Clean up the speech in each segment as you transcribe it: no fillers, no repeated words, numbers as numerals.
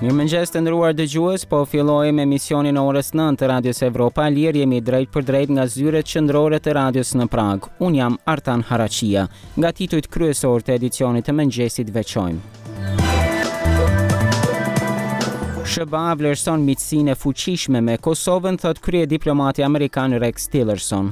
Mirëmëngjes të nderuar dëgjues, po fillojmë emisionin orës 9 të Radios Evropa Lir, jemi drejt për drejt nga zyret qendrore të radios në Prag. Unë jam Artan Harachia. Nga titujt kryesor të edicionit të mëngjesit veçojmë. SBA vlerëson miqësinë e fuqishme me Kosovën, thot kryediplomati amerikan Rex Tillerson.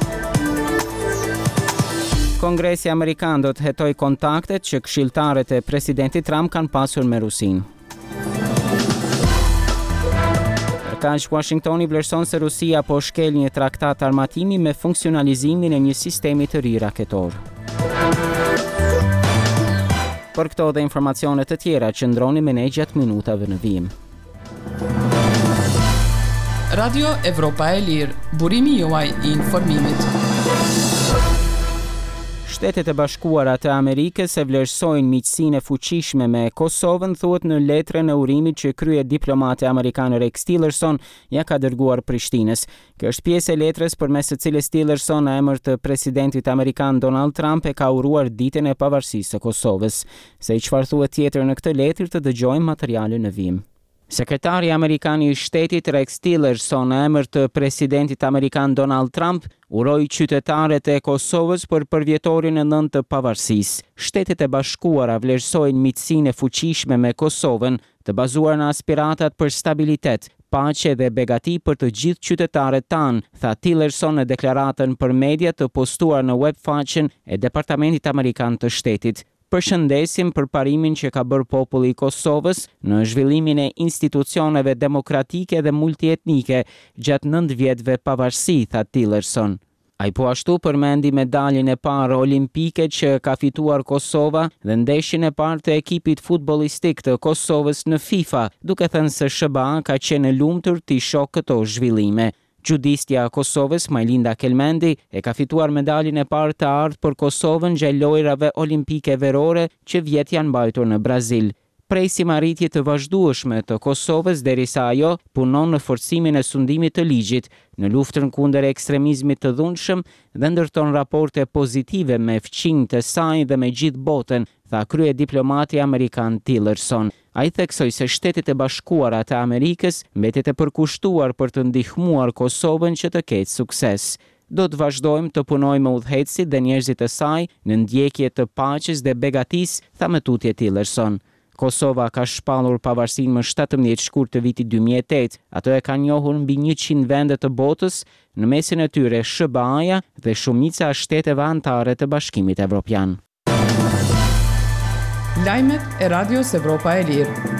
Kongresi amerikan do të hetoj kontaktet që këshilltarët e presidentit Trump kanë pasur me Rusinë. Washingtoni vlerëson se Rusia po shkel një traktat armatimi me funksionalizimin e një sistemi të ri raketor. Për këto dhe informacione të tjera, qëndroni me ne gjatë minutave në vijim. Radio Evropa e Lirë, burimi juaj I informimit. Shtetet e Bashkuara të Amerikës e vlerësojnë miqësinë e fuqishme me Kosovën, thuhet në letrën e urimit që kryediplomati amerikan Rex Tillerson ja ka dërguar Prishtinës. Kjo është pjesë e letrës përmes së cilës Tillerson në emër të presidentit amerikan Donald Trump e ka uruar ditën e pavarësisë së Kosovës. Se I çfarë thuhet tjetër në këtë letër, të dëgjojmë materialin në vijim. Sekretari amerikan I shtetit Rex Tillerson në emër të presidentit amerikan Donald Trump uroi qytetarët e Kosovës për përvjetorin e 9 të pavarësisë. Shtetet e Bashkuara vlerësojnë miqësinë e fuqishme me Kosovën, të bazuar në aspiratat për stabilitet, paqe dhe begati për të gjithë qytetarët tanë, tha Tillerson në deklaratën për media të postuar në web faqen e Departamentit Amerikan të Shtetit. Përshëndesim për parimin që ka bërë populli I Kosovës në zhvillimin e institucioneve demokratike dhe multietnike gjatë 9 vjetëve pavarësi, tha Tillerson. Ai po ashtu përmendi medaljen e parë olimpike që ka fituar Kosova dhe ndeshjen e parë të ekipit futbollistik të Kosovës në FIFA, duke thënë se SBA ka qenë e lumtur t'i shoh këto zhvillime. Gjudistja Kosovës, Majlinda Kelmendi, e ka fituar medaljen e parë të ardhë për Kosovën gjatë lojrave olimpike verore që vjet janë mbajtur në Brazil. Presim arritje të vazhdueshme të Kosovës derisa ajo punon në forcimin e sundimit të ligjit, në luftën kundër ekstremizmit të dhunshëm dhe ndërton raporte pozitive me fqinjtë e saj dhe me gjithë botën, tha kryediplomati amerikan Tillerson. Ai theksoi se Shtetet e Bashkuara të Amerikës mbetet e përkushtuar për të ndihmuar Kosovën që të ketë sukses. Do të vazhdojmë të punojmë me udhëheqësit dhe njerëzit e saj në ndjekje të paqes dhe begatisë, tha me tutje Tillerson. Kosova ka shpallur pavarësinë më 17 shkurt të vitit 2008. Ato e kanë njohur mbi 100 vende të botës, në mesin e tyre SBA-ja dhe shumica e shteteve anëtare të Bashkimit Evropian. Lajmet e Radios Evropa e Lirë.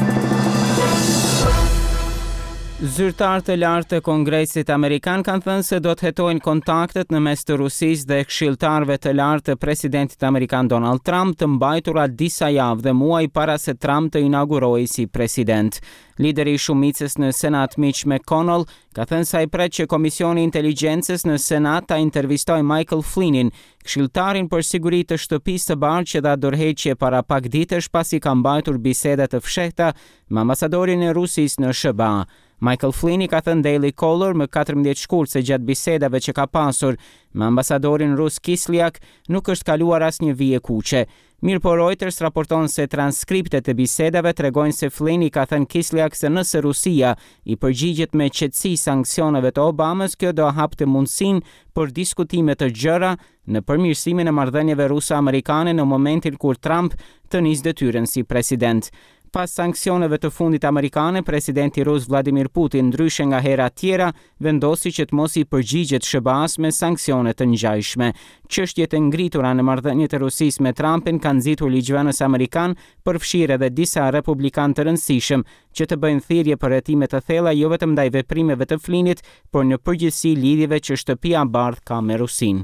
Zyrtarët e lartë të Kongresit Amerikan kanë thënë se do të hetojnë kontaktet në mes të Rusisë dhe këshilltarëve të lartë të presidentit amerikan Donald Trump të mbajtura disa javë dhe muaj para se Trump të inaugurojë si president. Lideri I shumicës në Senat Mitch McConnell ka thënë se ai pret që Komisioni I Inteligjencës në Senat ta intervistojë Michael Flynnin, këshilltarin për siguri të Shtëpisë së Bardhë që dha dorëheqje para pak ditësh pasi ka mbajtur biseda të fshehta me ambasadorin e Rusisë në SBA. Michael Flynn I ka thënë Daily Caller më 14 shkurt se gjatë bisedave që ka pasur me ambasadorin rus Kislyak nuk është kaluar asnjë vije kuqe. Mirëpo Reuters raporton se transkriptet e bisedave tregojnë se Flynn I ka thënë Kislyak se nëse Rusia I përgjigjet me qetësi sanksioneve të Obamës, kjo do hapte mundësinë për diskutime të gjëra në përmirësimin e marrëdhënieve ruse-amerikane në momentin kur Trump të nisë detyrën si president. Pas sanksioneve të fundit amerikane, presidenti rus Vladimir Putin, ndryshe nga hera tjera, vendosi që të mos I përgjigjet SBA-s me sanksione të ngjajshme. Çështjet e ngritura në marrëdhëniet e Rusisë me Trumpin kanë nxitur ligjvënës amerikan përfshirë edhe disa republikanë të rëndësishëm që të bëjnë thirrje për hetime të thella jo vetëm ndaj veprimeve të Flynnit, por në përgjithësi lidhjeve që Shtëpia e Bardhë ka me Rusinë.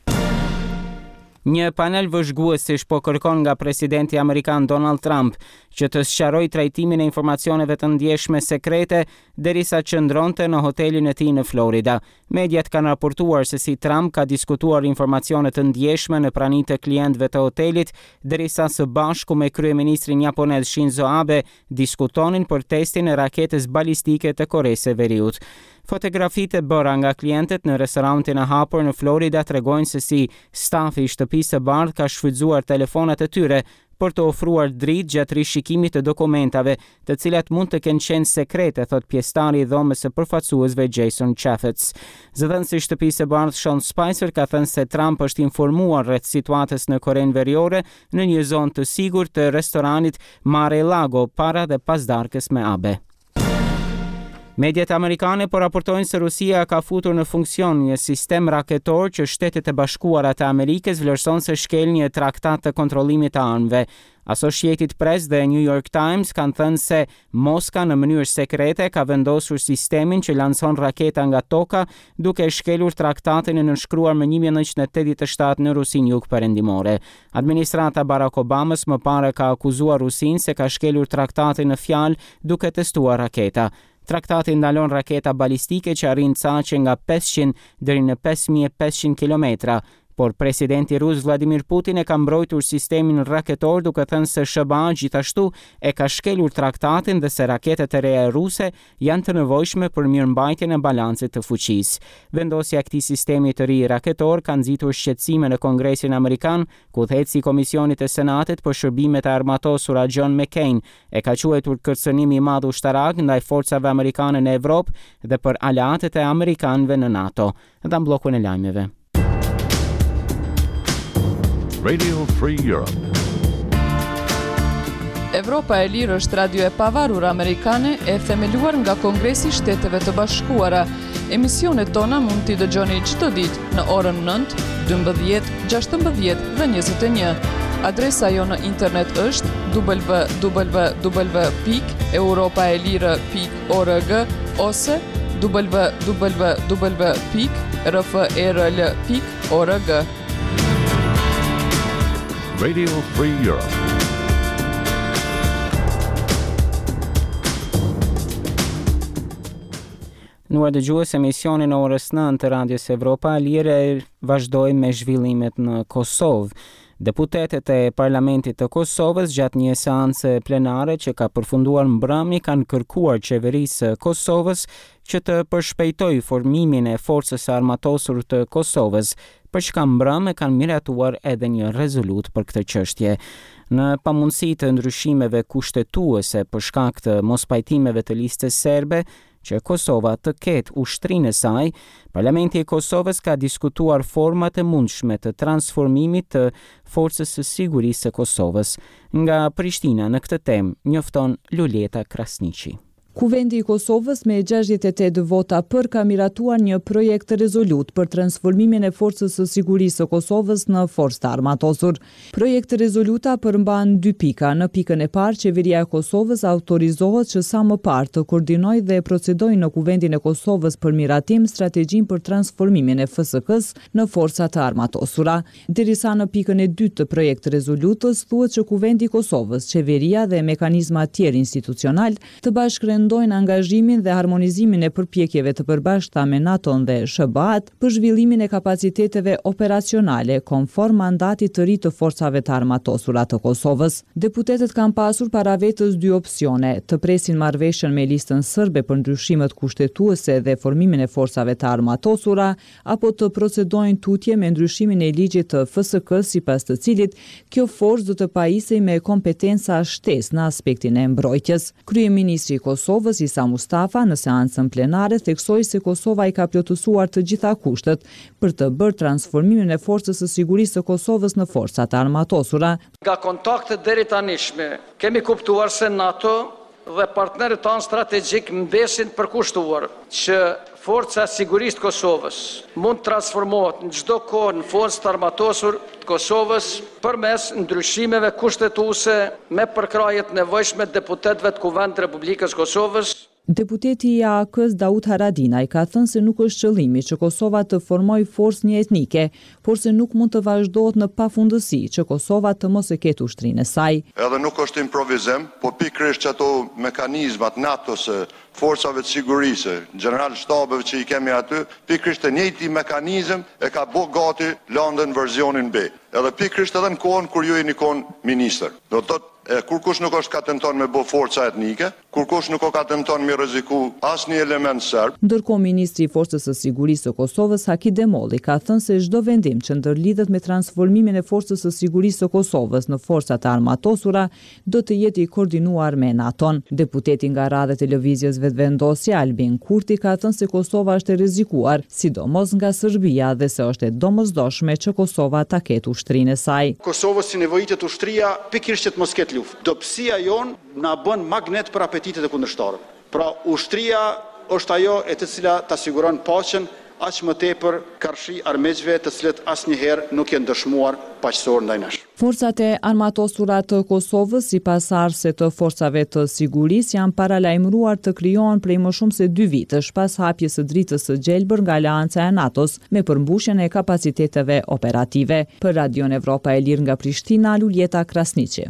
Një panel vëzhguesish po kërkon nga presidenti amerikan Donald Trump që të sqarojë trajtimin e informacioneve të ndjeshme sekrete derisa qëndronte në hotelin e tij në Florida. Mediat kanë raportuar se si Trump ka diskutuar informacione të ndjeshme në praninë të klientëve të hotelit derisa së bashku me kryeministrin japonez Shinzo Abe diskutonin për testin e raketës balistike të Koreas së Veriut. Fotografitë e bëra nga klientët në restorantin e hapur në Florida tregojnë se si stafi I Shtëpisë së Bardhë ka shfrytzuar telefonat e tyre për të ofruar dritë gjatë rishikimit të dokumentave, të cilat mund të kenë qenë sekrete, thot pjesëtari i dhomës së përfaqësuesve Jason Chaffetz. Zëdhënësi i Shtëpisë së Bardhë Sean Spicer ka thënë se Trump është informuar rreth situatës në Korenë Veriore në një zonë të sigurt të restoranit Mar-a-Lago para dhe pas darkës me Abe. Mediat amerikane po raportojnë se Rusia ka futur në funksion një sistem raketor që Shtetet e Bashkuara të Amerikës vlerëson se shkel një traktat të kontrollimit të armëve. Associated Press dhe New York Times kanë thënë se Moska në mënyrë sekrete ka vendosur sistemin që lancon raketa nga toka, duke shkelur traktatin e nënshkruar më 1987 në Rusinë jugperëndimore. Administrata Barack Obamas më parë ka akuzuar Rusinë se ka shkelur traktatin në fjalë duke testuar raketa. Traktati ndalon raketa balistike që arrin caqe nga 500 deri në 5500 kilometra, por presidenti rus Vladimir Putin e ka mbrojtur sistemin raketor duke thënë se SBA gjithashtu e ka shkelur traktatin dhe se raketet e reja ruse janë të nevojshme për mirëmbajtjen e balancit të fuqisë. Vendosja e këtij sistemi të ri raketor ka nxitur shqetësime në Kongresin Amerikan, ku udhëheqësi i Komisionit të Senatit për shërbimet e armatosura John McCain e ka quajtur kërcënim i madh ushtarak ndaj forcave amerikane në Evropë dhe për aleatët e amerikanëve në NATO. Dhe në bllokun e lajmeve. Radio Free Europe. Evropa e Lirë është radio e pavarur amerikane e themeluar nga Kongresi i Shteteve të Bashkuara. Emisionet tona mund t'i dëgjoni çdo ditë në orën 9, 12, 16 dhe 21. Adresa jo në internet është www.europaelire.org ose www.rfrl.org. Radio Free Europe. Nuar dëgjues, emisioni në orës 9 të Radios Evropa Lire vazhdoi me zhvillimet në Kosovë. Deputetët e Parlamentit të Kosovës gjatë një seance plenare që ka përfunduar mbrëmje kanë kërkuar qeverisë së Kosovës që të përshpejtojë formimin e forcës së armatosur të Kosovës, për çka mbrëmje kanë miratuar edhe një rezolut për këtë çështje. Në pamundësi të ndryshimeve kushtetuese për shkak të mospajtimeve të listës serbe që Kosova të ketë ushtrinë e saj, Parlamenti i Kosovës ka diskutuar format e mundshme të transformimit të Forcës së Sigurisë së Kosovës. Nga Prishtina në këtë temë njofton Luleta Krasniqi. Kuvendi i Kosovës me 68 vota për ka miratuar një projekt rezolut për transformimin e Forcës së Sigurisë së Kosovës në forcë të armatosur. Projekti rezoluta përmban 2 pika. Në pikën e parë, qeveria e Kosovës autorizohet që sa më parë të koordinojë dhe procedojë në Kuvendin e Kosovës për miratim strategjinë për transformimin e FSK-s në forca të armatosura. Derisa në pikën e dytë të projekt rezolutës thuhet që Kuvendi i Kosovës, qeveria dhe mekanizma tjerë institucional të bashkërendojnë angazhimin dhe harmonizimin e përpjekjeve të përbashkëta me NATO-n dhe SBA-t për zhvillimin e kapaciteteve operacionale konform mandatit të ri të forcave të armatosura të Kosovës. Deputetët kanë pasur para vetës 2 opsione: të presin marrëveshjen me listën serbe për ndryshimet kushtetuese dhe formimin e forcave të armatosura, apo të procedojnë tutje me ndryshimin e ligjit të FSK-s, sipas të cilit kjo forcë do të pajisej me kompetenca shtesë në aspektin e mbrojtjes. Kryeministri i Kosovës Isa Mustafa në seancën plenare theksoi se Kosova i ka plotësuar të gjitha kushtet për të bërë transformimin e Forcës së Sigurisë së Kosovës në forcat e armatosura. Nga kontaktet deri tanishme kemi kuptuar se NATO dhe partnerët tanë strategjik mbesin përkushtuar që Forca e Sigurisë të Kosovës mund të transformohet në çdo kohë në forcë të armatosur të Kosovës përmes ndryshimeve kushtetuese me përkrajet nevojshme të deputetëve të Kuvendit të Republikës Kosovës. Deputeti i AAK-s Daud Haradinaj ka thënë se nuk është qëllimi që Kosova të formojë forcë një etnike, por se nuk mund të vazhdohet në pafundësi që Kosova të mos e ketë ushtrinë e saj. Edhe nuk është improvizim, po pikërisht që ato mekanizmat NATO-s, forcave të sigurisë, general shtabeve që i kemi aty, pikërisht e njëjti mekanizëm e ka bë gati London verzionin B. Edhe pikërisht edhe në kohën kur ju jeni kon ministër. Do të thotë kur kush nuk është ka tenton me bë forca etnike, Kurkush nuk o ka tenton mi rreziku asnjë element serb. Ndërkohë ministri i Forcës së Sigurisë së Kosovës Haki Demolli ka thënë se çdo vendim që ndërlidhet me transformimin e Forcës së Sigurisë së Kosovës në forcat e armatosura do të jetë i koordinuar me NATO-n. Deputeti nga radhë e televizjes vetëvendosje Albin Kurti ka thënë se Kosova është e rrezikuar, sidomos nga Serbia dhe se është e domosdoshme që Kosova ta ketë ushtrinë e saj. Kosovës si nevojitet ushtria pikërisht që të mos ketë luftë. Dobësia jon na bën magnet për apetitet e kundërshtarëve. Pra ushtria është ajo e të cila ta siguron paqen, aq më tepër karshi armiqve të cilët asnjëherë nuk janë dëshmuar paqësor ndaj nesh. Forcat e armatosura të Kosovës, sipas arse të forcave të sigurisë, janë paralajmëruar të krijohen prej më shumë se 2 vitësh pas hapjes së dritës së gjelbër nga Aleanca e NATO-s me përmbushjen e kapaciteteve operative. Për Radion Evropa e Lirë nga Prishtina, Luljeta Krasniqi.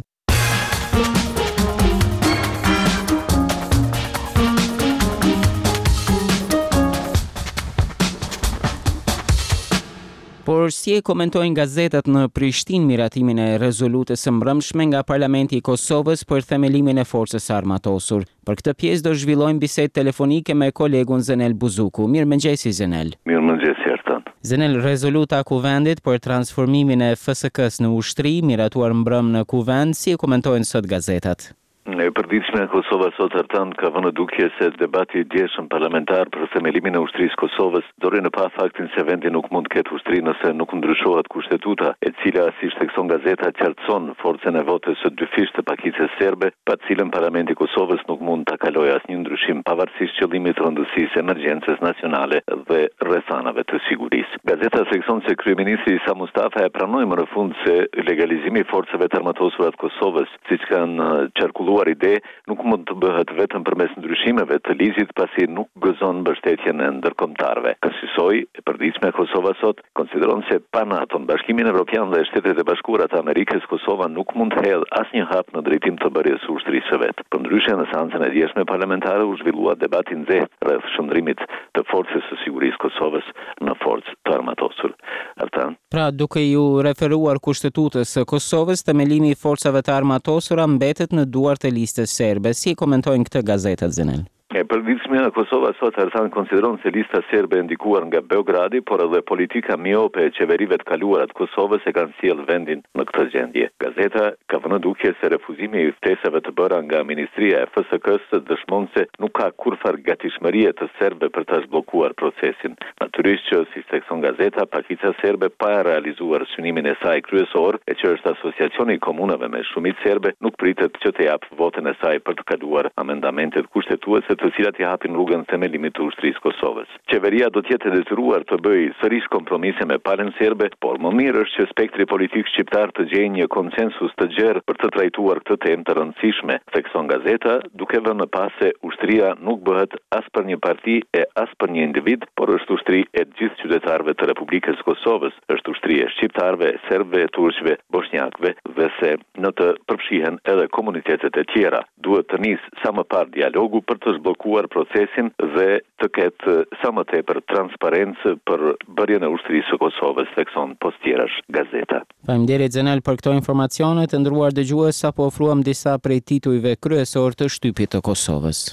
Por si e komentojnë gazetat në Prishtinë miratimin e rezolutës së mbrëmshme nga Parlamenti i Kosovës për themelimin e forcës armatosur. Për këtë pjesë do zhvillojmë bisedë telefonike me kolegun Zenel Buzuku. Mirëmëngjesi Zenel. Mirëmëngjesi Ertan. Zenel, rezoluta e Kuvendit për transformimin e FSK-s në ushtri, miratuar mbrëm në Kuvend, si e komentojnë sot gazetat? E përditshme e Kosova sot Ertan ka vënë dukje se debati i djeshëm parlamentar për themelimin e ushtrisë Kosovës dori në pa faktin se vendi nuk mund ketë ushtri nëse nuk ndryshohet kushtetuta, e cila si shtekson gazeta qartëson forcën e votës së dyfisht të pakicës serbe, pa cilën Parlamenti i Kosovës nuk mund ta kalojë asnjë ndryshim pavarësisht qëllimit të rëndësisë emergjencës nacionale dhe rrethanave të sigurisë. Gazeta thekson se kryeministri Isa Mustafa e pranoi më në fund se legalizimi i forcave të armatosura të Kosovës, siç kanë qarkulluar ide, nuk mund të bëhet vetëm përmes ndryshimeve të ligjit pasi nuk gëzon mbështetjen e ndërkombëtarëve. Kësaj e përditshme Kosova sot konsideron se pa NATO-n, Bashkimin Evropian dhe Shtetet e Bashkuara të Amerikës, Kosova nuk mund të hedhë asnjë hap në drejtim të bërjes së ushtrisë së vet. Përndryshe në seancën e djeshme parlamentare u zhvillua debati nxehtë rreth shndrimit të forcës së sigurisë Kosovës në forcë të armatosur. Pra, duke ju referuar kushtetutës së Kosovës, themelimi i forcave të armatosura mbetet në duart e listës serbe. Si komentojnë këtë gazetat, Zenel? E përditshme e Kosova sot Ertan konsideron se lista serbe e ndikuar nga Beogradi, por edhe politika miope e qeverive të kaluara të Kosovës e kanë sjellë vendin në këtë gjendje. Gazeta ka vënë dukje se refuzimi i ftesave të bëra nga Ministria e FSK-s dëshmon se nuk ka kurfar gatishmërie të serbe për ta zhbllokuar procesin. Natyrisht që, si thekson gazeta, pakica serbe pa e realizuar synimin e saj kryesor, e që është asociacioni i komunave me shumicë serbe, nuk pritet që të japë votën e saj për të kaluar amendamentet kushtetuese të cilat i hapin rrugën themelimit të ushtrisë Kosovës. Qeveria do të jetë e detyruar të bëjë sërish kompromise me palën serbe, por më mirë është që spektri politik shqiptar të gjejë një konsensus të gjerë për të trajtuar këtë temë të rëndësishme, thekson gazeta, duke vënë në pas se ushtria nuk bëhet as për një parti e as për një individ, por është ushtri e gjithë qytetarëve të Republikës Kosovës, është ushtri e shqiptarëve, serbëve, turqëve, bosnjakëve dhe se në të përfshihen edhe komunitetet e tjera. Duhet të nisë sa më parë dialogu për të zhbllokuar procesin dhe të ketë sa më tepër transparencë për bërjen e ushtrisë së Kosovës, thekson Postjerash gazeta. Faleminderit Zenel për këto informacione. Të nderuar dëgjues, sapo ofruam disa prej titujve kryesor të shtypit të Kosovës.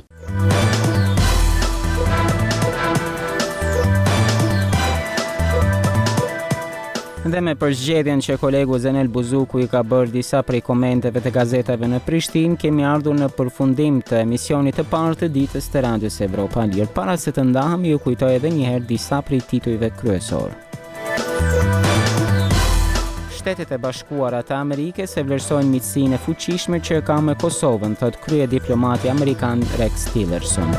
Dhe me përzgjedhjen që kolegu Zenel Buzuku i ka bërë disa prej komenteve të gazetave në Prishtinë, kemi ardhur në përfundim të emisionit të parë të ditës të Radios Evropa Lirë. Para se të ndahem, ju kujtoj edhe një herë disa prej titujve kryesor. Shtetet e Bashkuara të Amerikës e vlerësojnë miqësinë e fuqishme që ka me Kosovën, thot krye diplomati amerikan Rex Tillerson.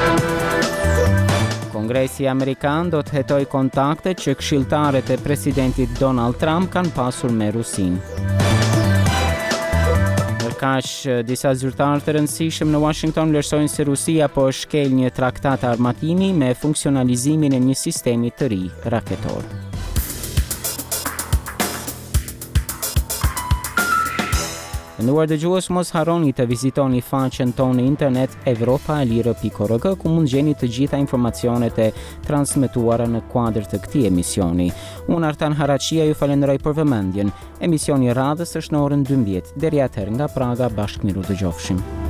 Kongresi Amerikan do të hetoj kontaktet që këshilltarët e presidentit Donald Trump kanë pasur me Rusinë. Ndërkaq, disa zyrtarë të rëndësishëm në Washington vlerësojnë se Rusia po shkel një traktat armatimi me funksionalizimin e një sistemi të ri raketor. Nduar dëgjues, mos harroni të vizitoni faqen tonë internet evropalire.org, ku mund gjeni të gjitha informacionet e transmetuara në kuadër të këtij emisioni. Unë Artan Haraqia ju falenderoj për vëmendjen. Emisioni i radhës është në orën 12. Deri atëherë nga Praga, bashkë miru dëgjofshim.